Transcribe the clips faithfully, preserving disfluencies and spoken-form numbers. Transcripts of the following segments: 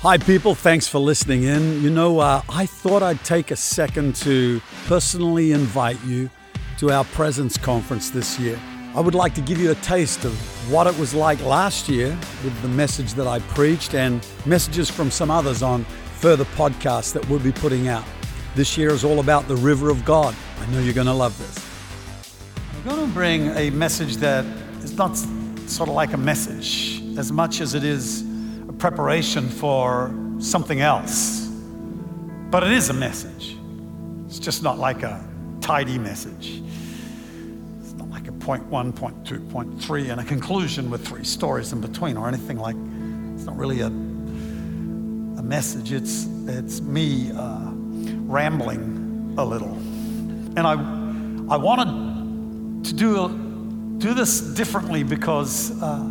Hi people, thanks for listening in. You know, uh, I thought I'd take a second to personally invite you to our Presence Conference this year. I would like to give you a taste of what it was like last year with the message that I preached and messages from some others on further podcasts that we'll be putting out. This year is all about the River of God. I know you're going to love this. I'm going to bring a message that is not sort of like a message as much as it is a preparation for something else. But it is a message. It's just not like a tidy message. It's not like a point one, point two, point three, and a conclusion with three stories in between or anything like. It's not really a a message. It's it's me uh, rambling a little, and I I wanted to do do this differently because. Uh,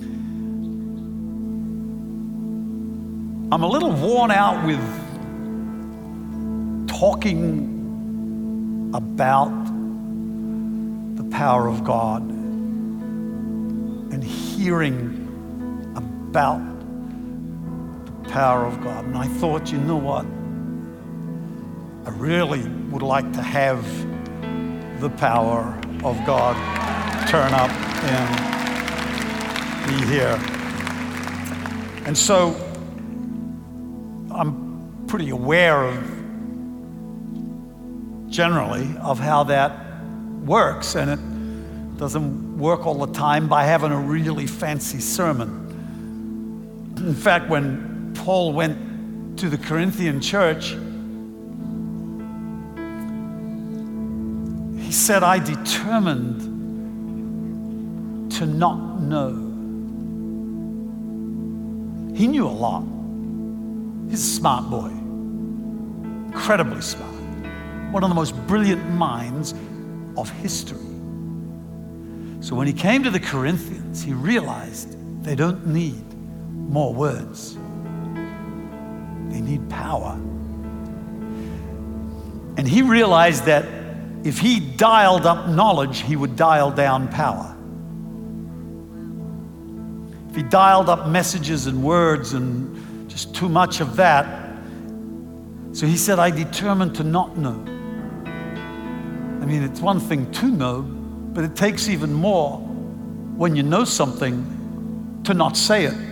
I'm a little worn out with talking about the power of God and hearing about the power of God. And I thought, you know what? I really would like to have the power of God turn up and be here. And so I'm pretty aware of, generally, of how that works, and it doesn't work all the time by having a really fancy sermon. In fact, when Paul went to the Corinthian church, he said, I determined to not know. He knew a lot. He's a smart boy, incredibly smart, one of the most brilliant minds of history. So when he came to the Corinthians, he realized they don't need more words. They need power. And he realized that if he dialed up knowledge, he would dial down power. If he dialed up messages and words and just too much of that. So he said, I determined to not know. I mean, it's one thing to know, but it takes even more when you know something to not say it.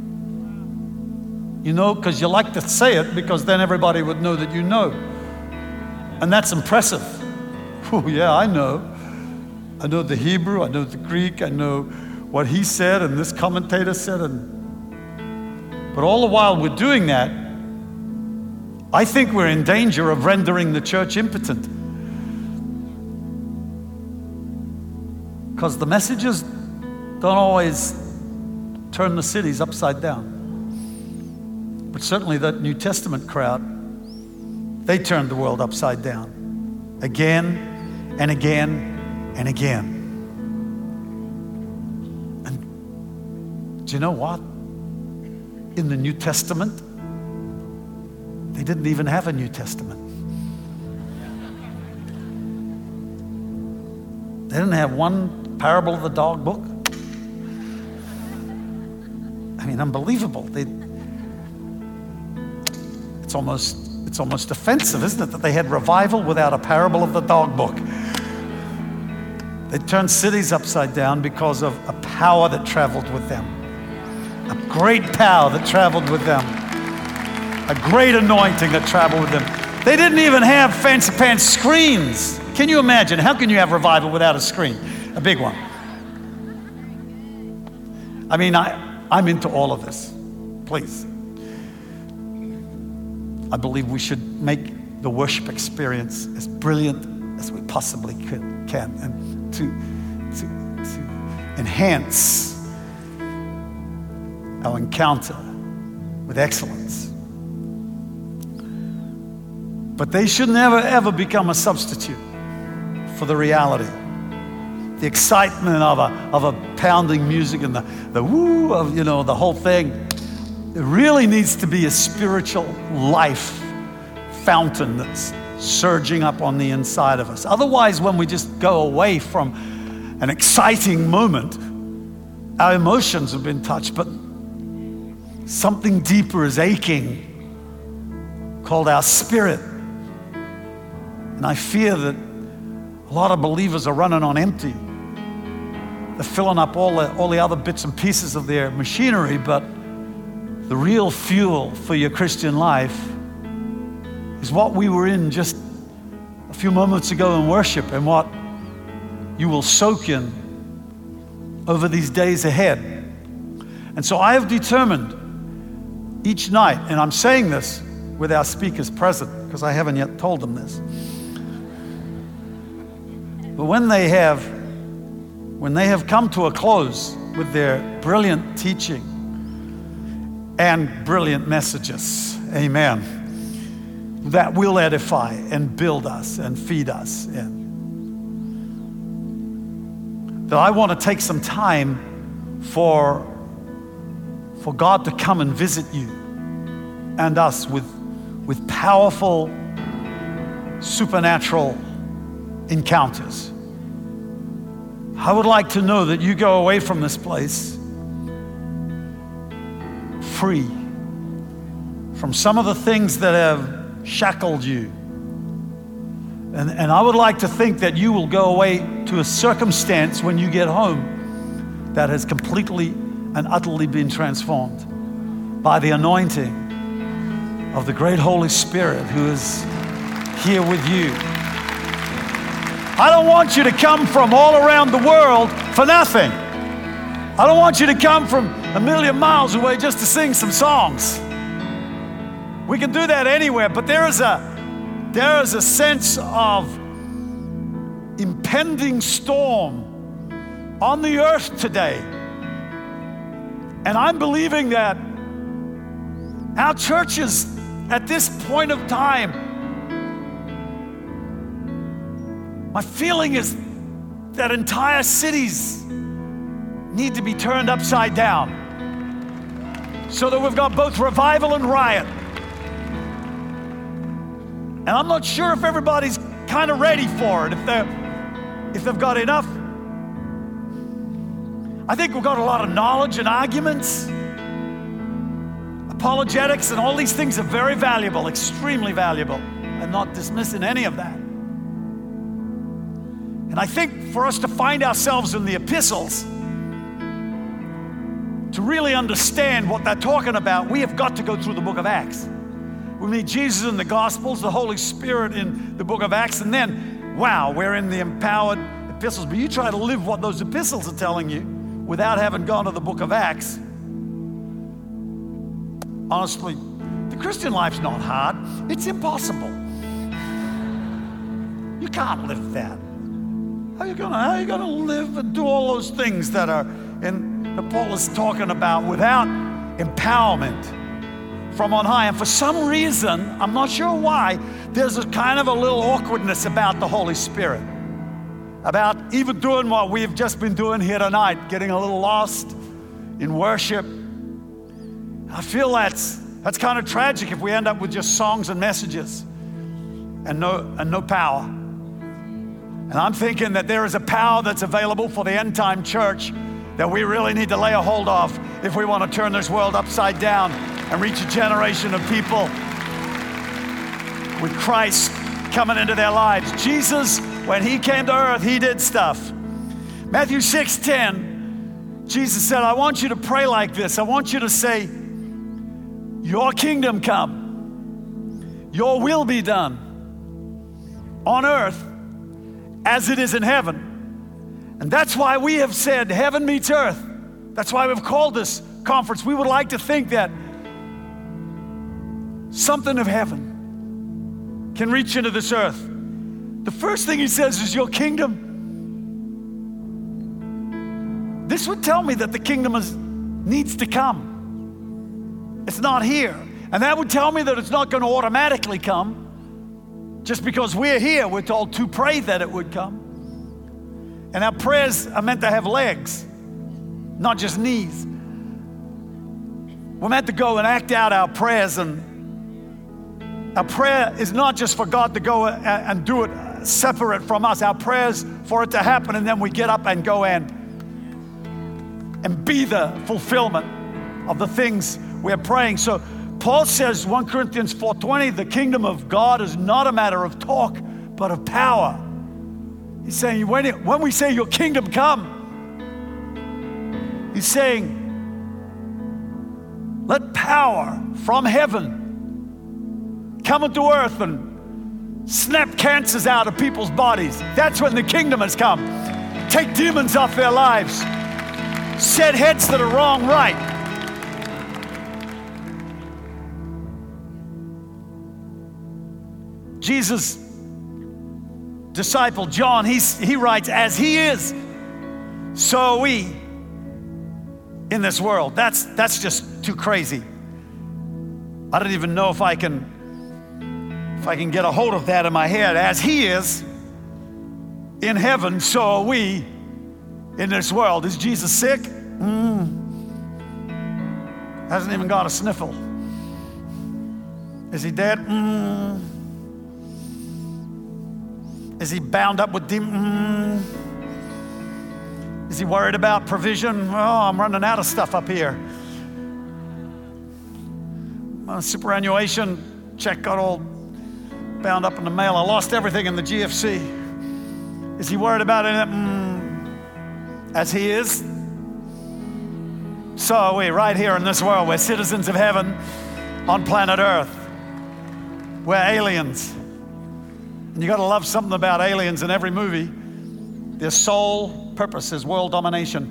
You know, because you like to say it because then everybody would know that you know. And that's impressive. Oh, yeah, I know. I know the Hebrew, I know the Greek, I know what he said and this commentator said, and but all the while we're doing that, I think we're in danger of rendering the church impotent. Because the messages don't always turn the cities upside down. But certainly that New Testament crowd, they turned the world upside down. Again and again and again. And do you know what? In the New Testament, they didn't even have a New Testament. They didn't have one parable of the dog book. I mean, unbelievable. They, it's almost, it's almost offensive, isn't it, that they had revival without a parable of the dog book. They turned cities upside down because of a power that traveled with them. A great power that traveled with them. A great anointing that traveled with them. They didn't even have fancy pants screens. Can you imagine? How can you have revival without a screen? A big one. I mean, I, I'm into all of this. Please. I believe we should make the worship experience as brilliant as we possibly could, can, and to, to, to enhance our encounter with excellence. But they should never, ever become a substitute for the reality. The excitement of a, of a pounding music and the, the woo of, you know, the whole thing. It really needs to be a spiritual life fountain that's surging up on the inside of us. Otherwise, when we just go away from an exciting moment, our emotions have been touched, but something deeper is aching, called our spirit. And I fear that a lot of believers are running on empty. They're filling up all the, all the other bits and pieces of their machinery, but the real fuel for your Christian life is what we were in just a few moments ago in worship, and what you will soak in over these days ahead. And so I have determined each night, and I'm saying this with our speakers present because I haven't yet told them this, but when they have when they have come to a close with their brilliant teaching and brilliant messages, amen, that will edify and build us and feed us, and that I want to take some time for for God to come and visit you and us with with powerful supernatural encounters. I would like to know that you go away from this place free from some of the things that have shackled you. And, and I would like to think that you will go away to a circumstance when you get home that has completely and utterly been transformed by the anointing of the great Holy Spirit who is here with you. I don't want you to come from all around the world for nothing. I don't want you to come from a million miles away just to sing some songs. We can do that anywhere, but there is a there is a sense of impending storm on the earth today. And I'm believing that our churches at this point of time, my feeling is that entire cities need to be turned upside down so that we've got both revival and riot. And I'm not sure if everybody's kind of ready for it, if they're, if they've got enough. I think we've got a lot of knowledge and arguments. Apologetics and all these things are very valuable, extremely valuable. I'm not dismissing any of that. And I think for us to find ourselves in the epistles, to really understand what they're talking about, we have got to go through the book of Acts. We meet Jesus in the Gospels, the Holy Spirit in the book of Acts, and then, wow, we're in the empowered epistles. But you try to live what those epistles are telling you without having gone to the book of Acts. Honestly, the Christian life's not hard. It's impossible. You can't live that. How are you gonna, how are you gonna live and do all those things that are in that Paul is talking about without empowerment from on high? And for some reason, I'm not sure why, there's a kind of a little awkwardness about the Holy Spirit, about even doing what we've just been doing here tonight, getting a little lost in worship. I feel that's that's kind of tragic if we end up with just songs and messages and no and no power. And I'm thinking that there is a power that's available for the end time church that we really need to lay a hold of if we want to turn this world upside down and reach a generation of people with Christ coming into their lives. Jesus, when he came to earth, he did stuff. Matthew six ten, Jesus said, I want you to pray like this. I want you to say, your kingdom come, your will be done on earth as it is in heaven. And that's why we have said heaven meets earth. That's why we've called this conference. We would like to think that something of heaven can reach into this earth. The first thing he says is your kingdom. This would tell me that the kingdom is, needs to come. It's not here. And that would tell me that it's not going to automatically come. Just because we're here, we're told to pray that it would come. And our prayers are meant to have legs, not just knees. We're meant to go and act out our prayers. And our prayer is not just for God to go and do it separate from us. Our prayers for it to happen, and then we get up and go and, and be the fulfillment of the things we're praying. So Paul says, First Corinthians four twenty, the kingdom of God is not a matter of talk, but of power. He's saying, when, it, when we say your kingdom come, he's saying, let power from heaven come into earth and snap cancers out of people's bodies. That's when the kingdom has come. Take demons off their lives. Set heads that are wrong right. Jesus' disciple John, he's, he writes, as he is, so are we in this world. That's, that's just too crazy. I don't even know if I can, if I can get a hold of that in my head. As he is in heaven, so are we in this world. Is Jesus sick? Mm. Hasn't even got a sniffle. Is he dead? Mm. Is he bound up with demons? Mm. Is he worried about provision? Oh, I'm running out of stuff up here. My superannuation check got all bound up in the mail. I lost everything in the G F C. Is he worried about it? Mm. As he is, so are we right here in this world. We're citizens of heaven on planet Earth. We're aliens. And you got to love something about aliens in every movie. Their sole purpose is world domination.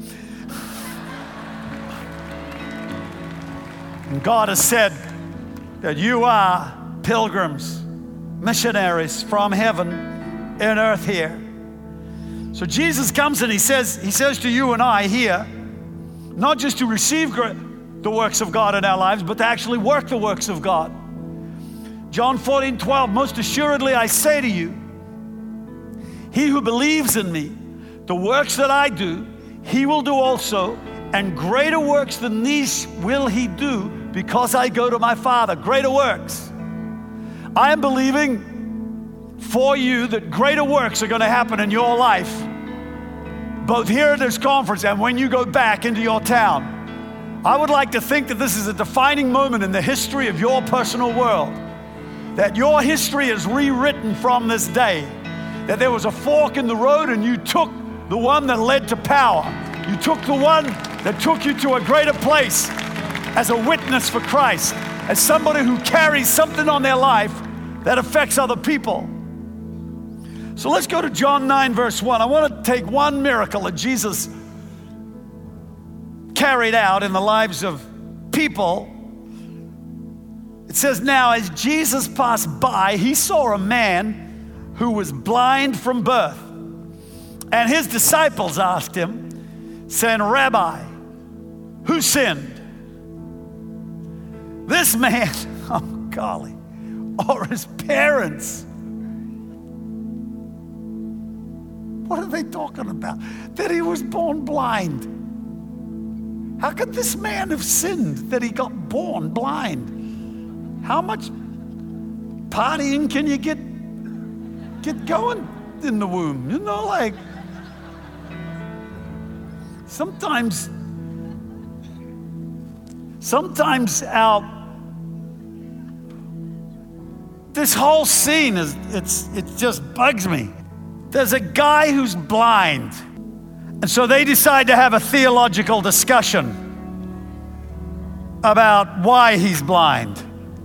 And God has said that you are pilgrims, missionaries from heaven and earth here. So Jesus comes and he says, he says to you and I here, not just to receive the works of God in our lives, but to actually work the works of God. John fourteen twelve, most assuredly I say to you, he who believes in me, the works that I do, he will do also, and greater works than these will he do, because I go to my Father. Greater works. I am believing for you that greater works are going to happen in your life, both here at this conference and when you go back into your town. I would like to think that this is a defining moment in the history of your personal world, that your history is rewritten from this day, that there was a fork in the road and you took the one that led to power. You took the one that took you to a greater place as a witness for Christ, as somebody who carries something on their life that affects other people. So let's go to John nine, verse one. I want to take one miracle that Jesus carried out in the lives of people. It says, now as Jesus passed by, he saw a man who was blind from birth. And his disciples asked him, saying, Rabbi, who sinned? This man, oh golly, or his parents? What are they talking about? That he was born blind. How could this man have sinned that he got born blind? How much partying can you get, get going in the womb? You know, like, sometimes, sometimes our, this whole scene is, it's, it just bugs me. There's a guy who's blind. And so they decide to have a theological discussion about why he's blind.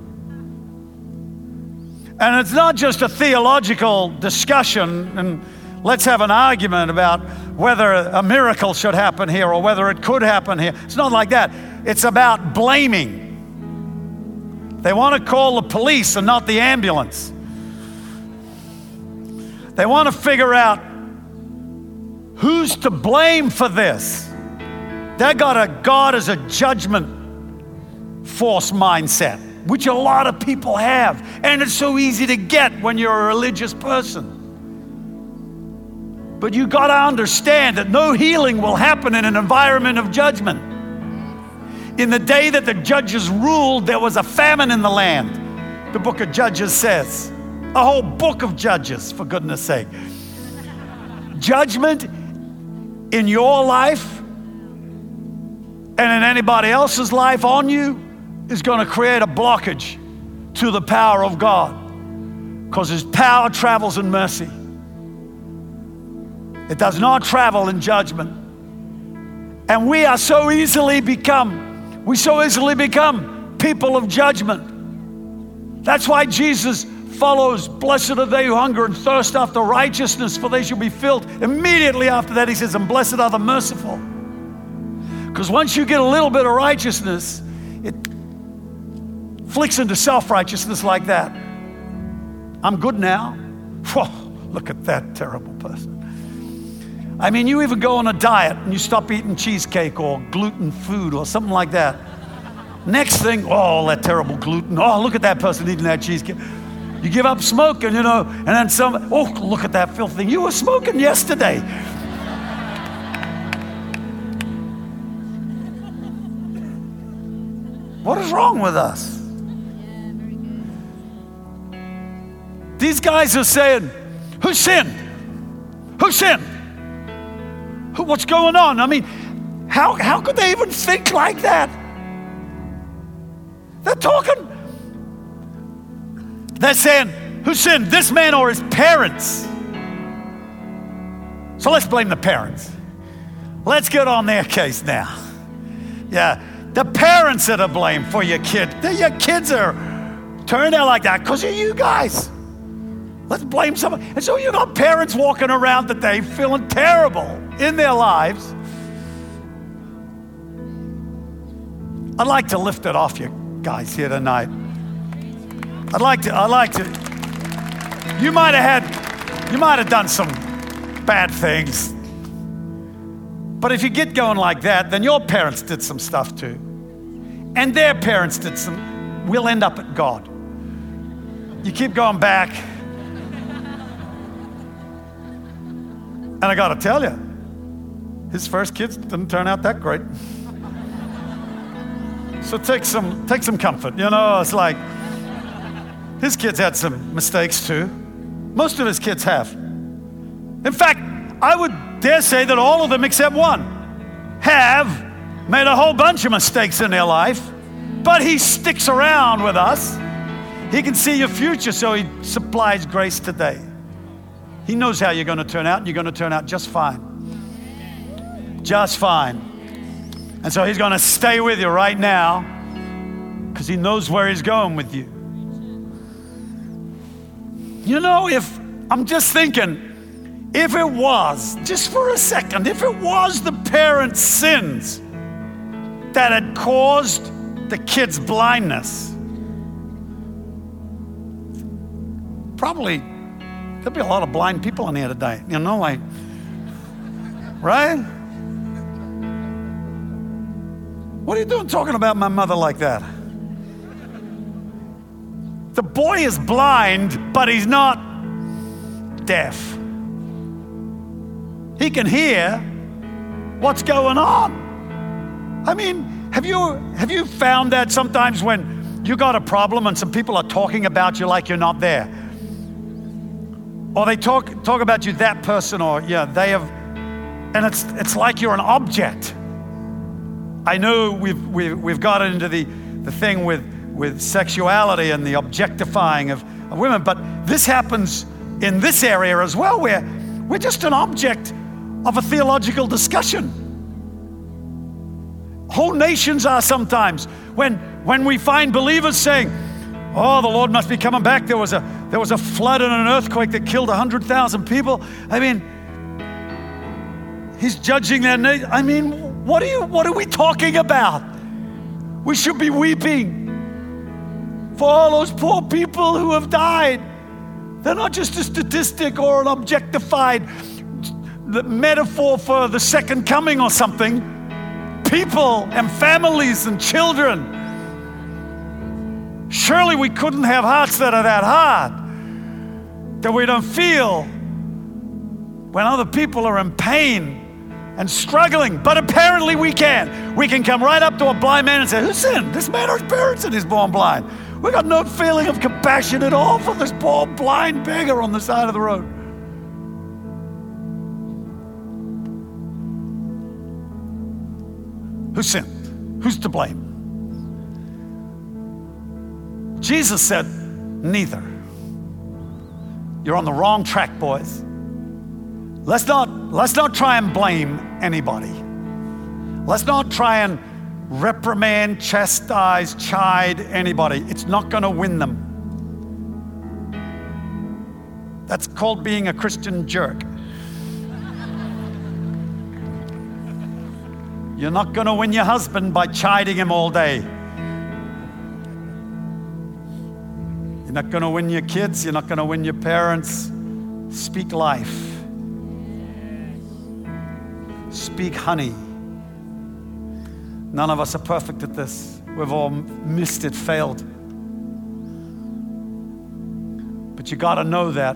And it's not just a theological discussion and let's have an argument about whether a miracle should happen here or whether it could happen here. It's not like that. It's about blaming. They want to call the police and not the ambulance. They want to figure out who's to blame for this. They got a God as a judgment force mindset, which a lot of people have. And it's so easy to get when you're a religious person. But you got to understand that no healing will happen in an environment of judgment. In the day that the judges ruled, there was a famine in the land, the book of Judges says. A whole book of Judges, for goodness sake. Judgment in your life and in anybody else's life on you is going to create a blockage to the power of God, because His power travels in mercy. It does not travel in judgment. And we are so easily become, we so easily become people of judgment. That's why Jesus follows, blessed are they who hunger and thirst after righteousness, for they shall be filled. Immediately after that, He says, and blessed are the merciful. Because once you get a little bit of righteousness, it flicks into self-righteousness like that. I'm good now. Whoa, look at that terrible person. I mean, you even go on a diet and you stop eating cheesecake or gluten food or something like that. Next thing, oh, that terrible gluten. Oh, look at that person eating that cheesecake. You give up smoking, you know, and then some, oh, look at that filth thing. You were smoking yesterday. What is wrong with us? These guys are saying, who sinned? Who sinned? Who, what's going on? I mean, how, how could they even think like that? They're talking. They're saying, who sinned, this man or his parents? So let's blame the parents. Let's get on their case now. Yeah, the parents are to blame for your kid. Your kids are turned out like that because of you guys. Let's blame someone. And so you got parents walking around today feeling terrible in their lives. I'd like to lift it off you guys here tonight. I'd like to, I'd like to, you might have had, you might have done some bad things. But if you get going like that, then your parents did some stuff too. And their parents did some, we'll end up at God. You keep going back. And I got to tell you, his first kids didn't turn out that great. So take some, take some comfort. You know, it's like, his kids had some mistakes too. Most of his kids have. In fact, I would dare say that all of them except one have made a whole bunch of mistakes in their life, but he sticks around with us. He can see your future, so he supplies grace today. He knows how you're going to turn out, and you're going to turn out just fine. Just fine. And so he's going to stay with you right now because he knows where he's going with you. You know, if I'm just thinking, if it was, just for a second, if it was the parents' sins that had caused the kid's blindness, probably there'd be a lot of blind people in here today, you know, like, right? What are you doing talking about my mother like that? The boy is blind, but he's not deaf. He can hear what's going on. I mean, have you have you found that sometimes when you got a problem and some people are talking about you like you're not there? Or they talk talk about you, that person, or yeah, they have, and it's it's like you're an object. I know we've we've we've got into the the thing with with sexuality and the objectifying of, of women, but this happens in this area as well, where we're just an object of a theological discussion. Whole nations are sometimes when when we find believers saying, "Oh, the Lord must be coming back. There was a there was a flood and an earthquake that killed a hundred thousand people." I mean, He's judging their nation. I mean, what are you? What are we talking about? We should be weeping for all those poor people who have died. They're not just a statistic or an objectified the metaphor for the second coming or something. People and families and children. Surely we couldn't have hearts that are that hard, that we don't feel when other people are in pain and struggling. But apparently we can. We can come right up to a blind man and say, "Who sinned? This man or his parents and he's born blind?" We got no feeling of compassion at all for this poor blind beggar on the side of the road. Who sinned? Who's to blame? Jesus said, neither. You're on the wrong track, boys. Let's not, let's not try and blame anybody. Let's not try and reprimand, chastise, chide anybody. It's not going to win them. That's called being a Christian jerk. You're not going to win your husband by chiding him all day. You're not going to win your kids. You're not going to win your parents. Speak life. Speak honey. None of us are perfect at this. We've all missed it, failed. But you got to know that,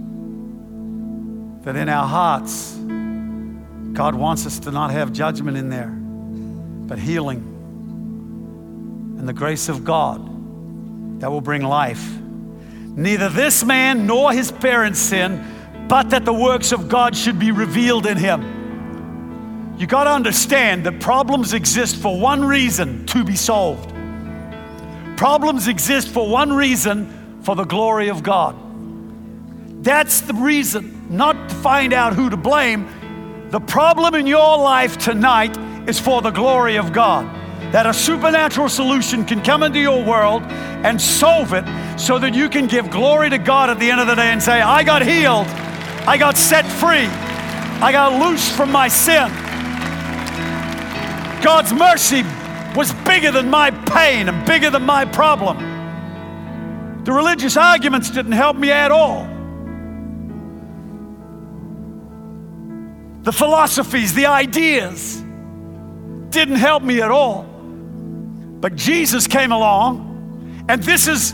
that in our hearts, God wants us to not have judgment in there, but healing and the grace of God that will bring life. Neither this man nor his parents sinned, but that the works of God should be revealed in him. You got to understand that problems exist for one reason, to be solved. Problems exist for one reason, for the glory of God. That's the reason, not to find out who to blame. The problem in your life tonight is for the glory of God. That a supernatural solution can come into your world and solve it so that you can give glory to God at the end of the day and say, I got healed, I got set free, I got loose from my sin. God's mercy was bigger than my pain and bigger than my problem. The religious arguments didn't help me at all. The philosophies, the ideas didn't help me at all. But Jesus came along, and this is,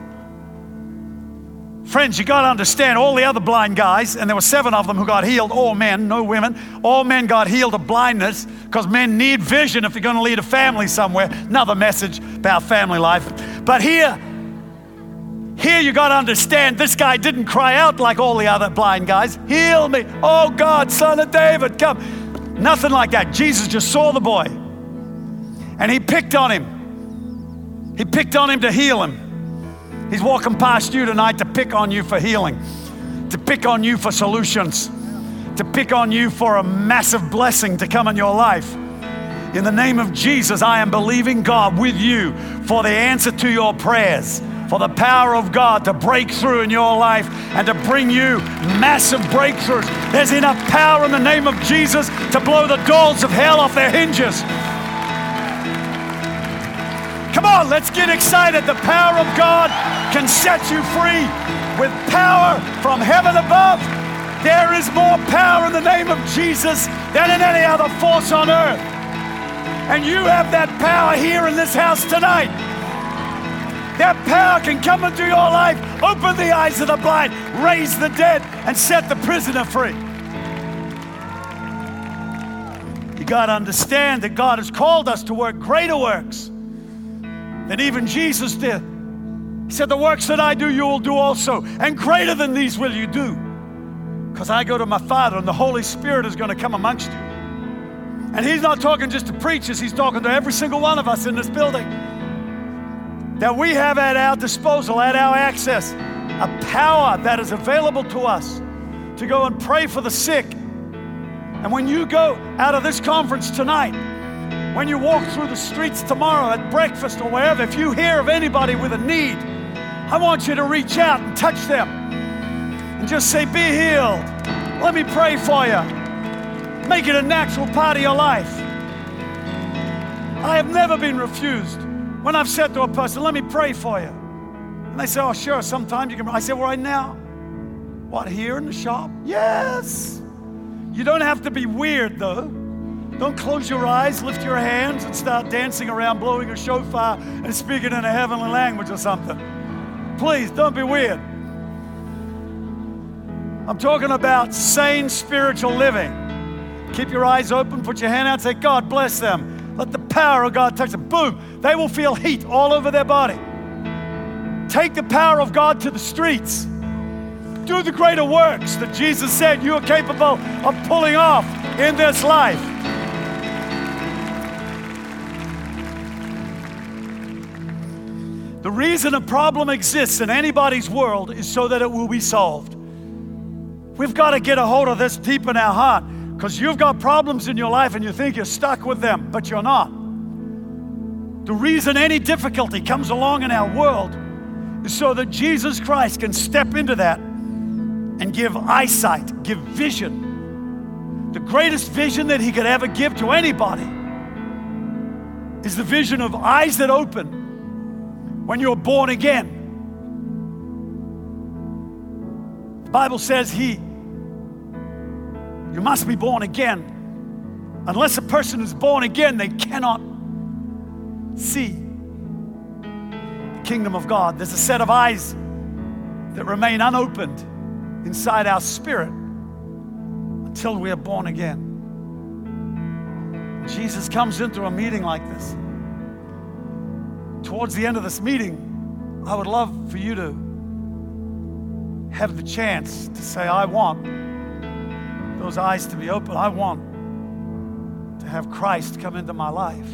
friends, you got to understand, all the other blind guys, and there were seven of them who got healed, all men, no women, all men got healed of blindness because men need vision if you're going to lead a family somewhere. Another message about family life. But here, here you got to understand, this guy didn't cry out like all the other blind guys, heal me, oh God, Son of David, come. Nothing like that. Jesus just saw the boy, and he picked on him. He picked on him to heal him. He's walking past you tonight to pick on you for healing, to pick on you for solutions, to pick on you for a massive blessing to come in your life. In the name of Jesus, I am believing God with you for the answer to your prayers, for the power of God to break through in your life and to bring you massive breakthroughs. There's enough power in the name of Jesus to blow the doors of hell off their hinges. Come on, let's get excited. The power of God can set you free with power from heaven above. There is more power in the name of Jesus than in any other force on earth. And you have that power here in this house tonight. That power can come into your life, open the eyes of the blind, raise the dead, and set the prisoner free. You got to understand that God has called us to work greater works than even Jesus did. He said, the works that I do, you will do also, and greater than these will you do, because I go to my Father, and the Holy Spirit is going to come amongst you. And he's not talking just to preachers, he's talking to every single one of us in this building, that we have at our disposal, at our access, a power that is available to us to go and pray for the sick. And when you go out of this conference tonight, when you walk through the streets tomorrow at breakfast or wherever, if you hear of anybody with a need, I want you to reach out and touch them and just say, be healed. Let me pray for you. Make it a natural part of your life. I have never been refused when I've said to a person, let me pray for you. And they say, oh, sure, sometimes you can. I say, well, right now? What, here in the shop? Yes. You don't have to be weird, though. Don't close your eyes, lift your hands, and start dancing around, blowing a shofar and speaking in a heavenly language or something. Please, don't be weird. I'm talking about sane spiritual living. Keep your eyes open, put your hand out, say, God bless them. Let the power of God touch them. Boom, they will feel heat all over their body. Take the power of God to the streets. Do the greater works that Jesus said you are capable of pulling off in this life. The reason a problem exists in anybody's world is so that it will be solved. We've got to get a hold of this deep in our heart, because you've got problems in your life and you think you're stuck with them, but you're not. The reason any difficulty comes along in our world is so that Jesus Christ can step into that and give eyesight, give vision. The greatest vision that he could ever give to anybody is the vision of eyes that open when you're born again. The Bible says he, you must be born again. Unless a person is born again, they cannot see the kingdom of God. There's a set of eyes that remain unopened inside our spirit until we are born again. Jesus comes into a meeting like this. Towards the end of this meeting, I would love for you to have the chance to say, I want those eyes to be open. I want to have Christ come into my life.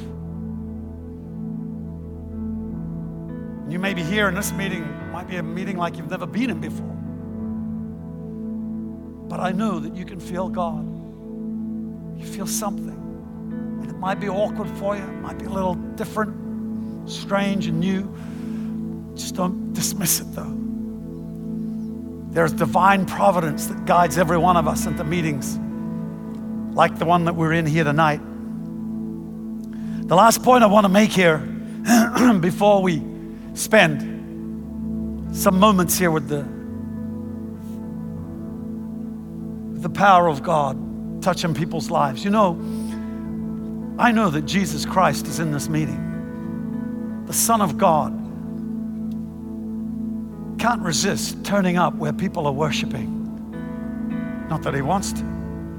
You may be here in this meeting, might be a meeting like you've never been in before. But I know that you can feel God. You feel something. And it might be awkward for you. It might be a little different, strange and new. Just don't dismiss it though. There's divine providence that guides every one of us into meetings like the one that we're in here tonight. The last point I want to make here before we spend some moments here with the, with the power of God touching people's lives. You know, I know that Jesus Christ is in this meeting. The Son of God can't resist turning up where people are worshiping. Not that he wants to.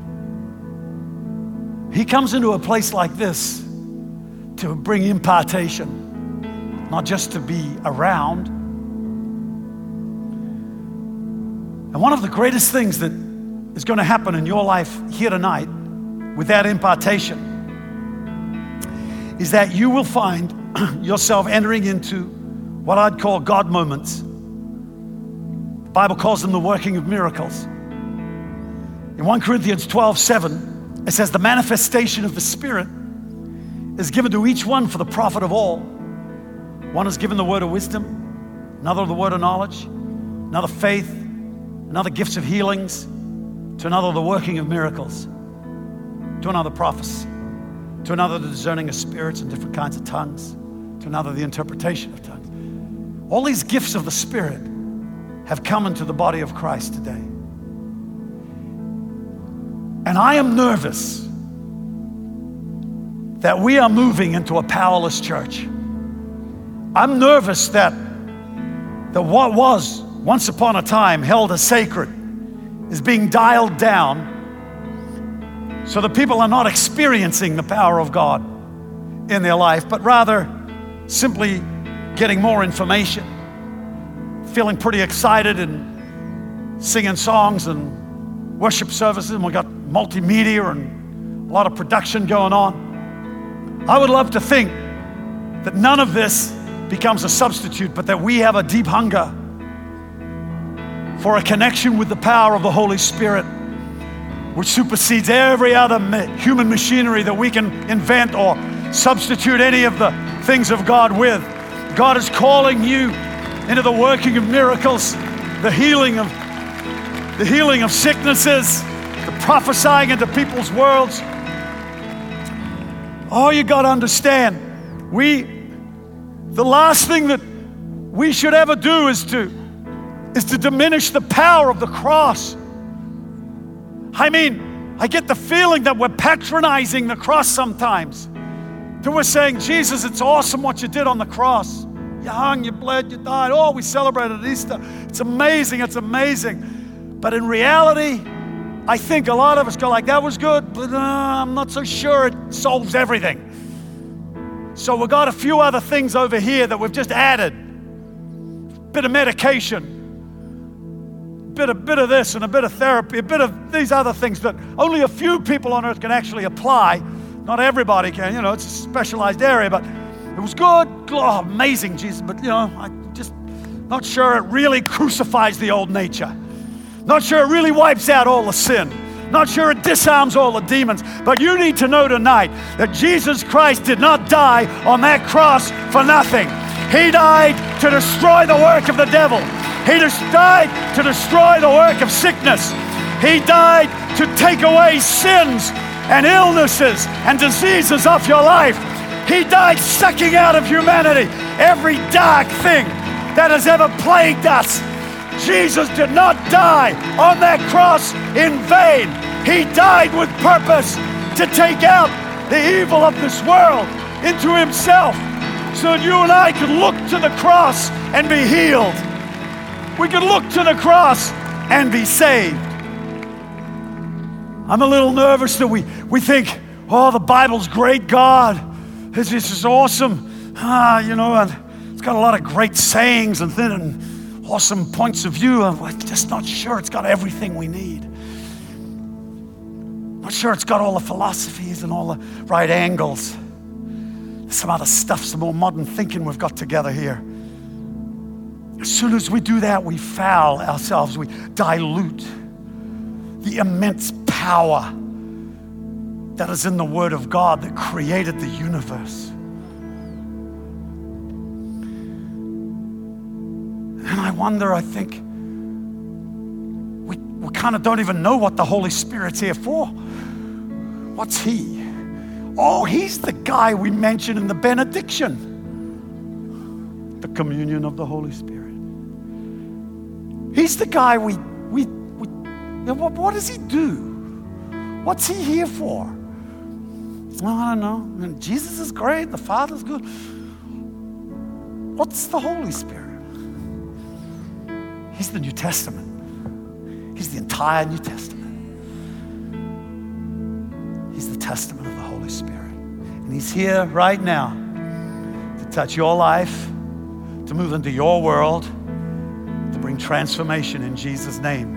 He comes into a place like this to bring impartation, not just to be around. And one of the greatest things that is going to happen in your life here tonight with that impartation is that you will find yourself entering into what I'd call God moments. The Bible calls them the working of miracles. In First Corinthians twelve seven, it says, the manifestation of the Spirit is given to each one for the profit of all. One is given the word of wisdom, another the word of knowledge, another faith, another gifts of healings, to another the working of miracles, to another prophecy, to another the discerning of spirits and different kinds of tongues, to another the interpretation of tongues. All these gifts of the Spirit have come into the body of Christ today. And I am nervous that we are moving into a powerless church. I'm nervous that, that what was once upon a time held as sacred is being dialed down so that people are not experiencing the power of God in their life, but rather simply getting more information, feeling pretty excited and singing songs and worship services, and we got multimedia and a lot of production going on. I would love to think that none of this becomes a substitute, but that we have a deep hunger for a connection with the power of the Holy Spirit, which supersedes every other human machinery that we can invent or substitute any of the things of God with. God is calling you into the working of miracles, the healing of the healing of sicknesses, the prophesying into people's worlds. Oh, you got to understand, we, the last thing that we should ever do is to, is to diminish the power of the cross. I mean, I get the feeling that we're patronizing the cross sometimes. That we're saying, Jesus, it's awesome what you did on the cross. You hung, you bled, you died. Oh, we celebrated Easter. It's amazing, it's amazing. But in reality, I think a lot of us go like, that was good, but uh, I'm not so sure it solves everything. So we've got a few other things over here that we've just added. A bit of medication, a bit, a bit of this and a bit of therapy, a bit of these other things that only a few people on earth can actually apply. Not everybody can, you know, it's a specialized area, but It was good, oh, amazing, Jesus, but you know, I'm just not sure it really crucifies the old nature. Not sure it really wipes out all the sin. Not sure it disarms all the demons. But you need to know tonight that Jesus Christ did not die on that cross for nothing. He died to destroy the work of the devil. He just died to destroy the work of sickness. He died to take away sins and illnesses and diseases off your life. He died sucking out of humanity every dark thing that has ever plagued us. Jesus did not die on that cross in vain. He died with purpose to take out the evil of this world into himself so that you and I could look to the cross and be healed. We could look to the cross and be saved. I'm a little nervous that we, we think, oh, the Bible's great, God. This, this is awesome. Ah, you know, and it's got a lot of great sayings and, th- and awesome points of view. I'm just not sure it's got everything we need. Not sure it's got all the philosophies and all the right angles. There's some other stuff, some more modern thinking we've got together here. As soon as we do that, we foul ourselves. We dilute the immense power that is in the Word of God that created the universe. And I wonder, I think, we, we kind of don't even know what the Holy Spirit's here for. What's He? Oh, He's the guy we mentioned in the benediction. The communion of the Holy Spirit. He's the guy we, we, we you know, what, what does He do? What's He here for? Well, I don't know. I mean, Jesus is great. The Father's good. What's the Holy Spirit? He's the New Testament. He's the entire New Testament. He's the testament of the Holy Spirit. And He's here right now to touch your life, to move into your world, to bring transformation in Jesus' name.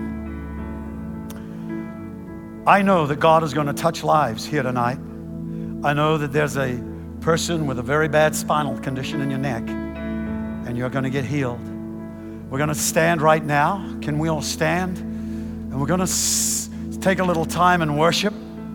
I know that God is going to touch lives here tonight. I know that there's a person with a very bad spinal condition in your neck, and you're going to get healed. We're going to stand right now. Can we all stand? And we're going to s- take a little time and worship.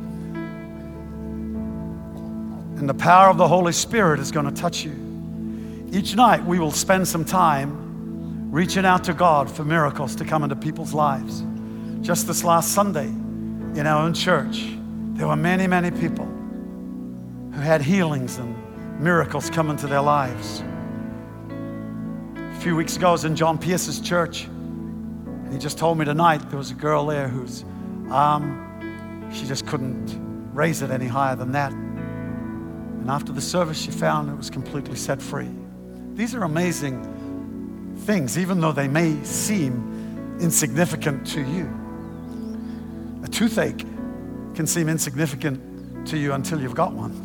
And the power of the Holy Spirit is going to touch you. Each night we will spend some time reaching out to God for miracles to come into people's lives. Just this last Sunday in our own church, there were many, many people who had healings and miracles come into their lives. A few weeks ago I was in John Pierce's church, and he just told me tonight there was a girl there whose arm, she just couldn't raise it any higher than that. And after the service, she found it was completely set free. These are amazing things, even though they may seem insignificant to you. A toothache can seem insignificant to you until you've got one.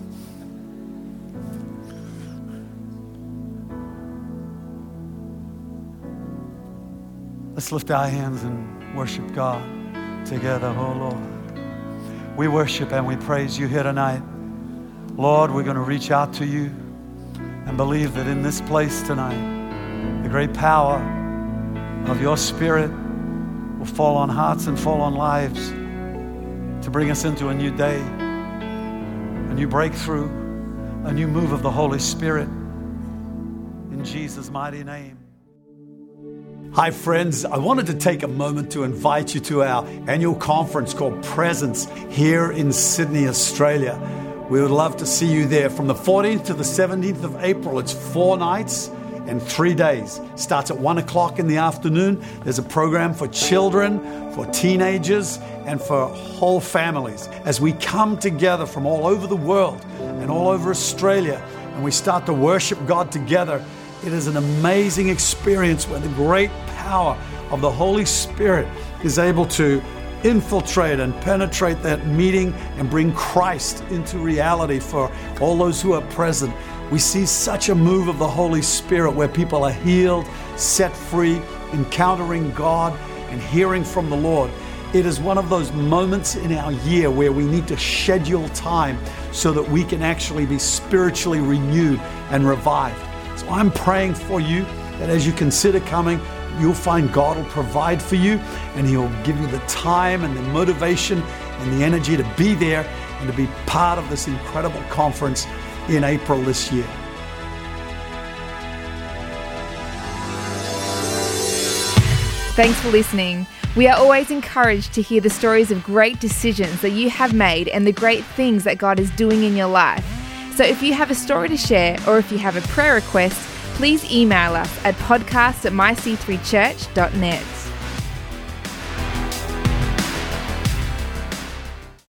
Let's lift our hands and worship God together, oh Lord. We worship and we praise you here tonight. Lord, we're going to reach out to you and believe that in this place tonight, the great power of your Spirit will fall on hearts and fall on lives to bring us into a new day, a new breakthrough, a new move of the Holy Spirit. In Jesus' mighty name. Hi friends, I wanted to take a moment to invite you to our annual conference called Presence here in Sydney, Australia. We would love to see you there from the fourteenth to the seventeenth of April. It's four nights and three days. Starts at one o'clock in the afternoon. There's a program for children, for teenagers, and for whole families as we come together from all over the world and all over Australia, and we start to worship God together. It is an amazing experience where the great power of the Holy Spirit is able to infiltrate and penetrate that meeting and bring Christ into reality for all those who are present. We see such a move of the Holy Spirit where people are healed, set free, encountering God and hearing from the Lord. It is one of those moments in our year where we need to schedule time so that we can actually be spiritually renewed and revived. So I'm praying for you that as you consider coming, you'll find God will provide for you and He'll give you the time and the motivation and the energy to be there and to be part of this incredible conference in April this year. Thanks for listening. We are always encouraged to hear the stories of great decisions that you have made and the great things that God is doing in your life. So if you have a story to share or if you have a prayer request, please email us at podcast at my c three church dot net.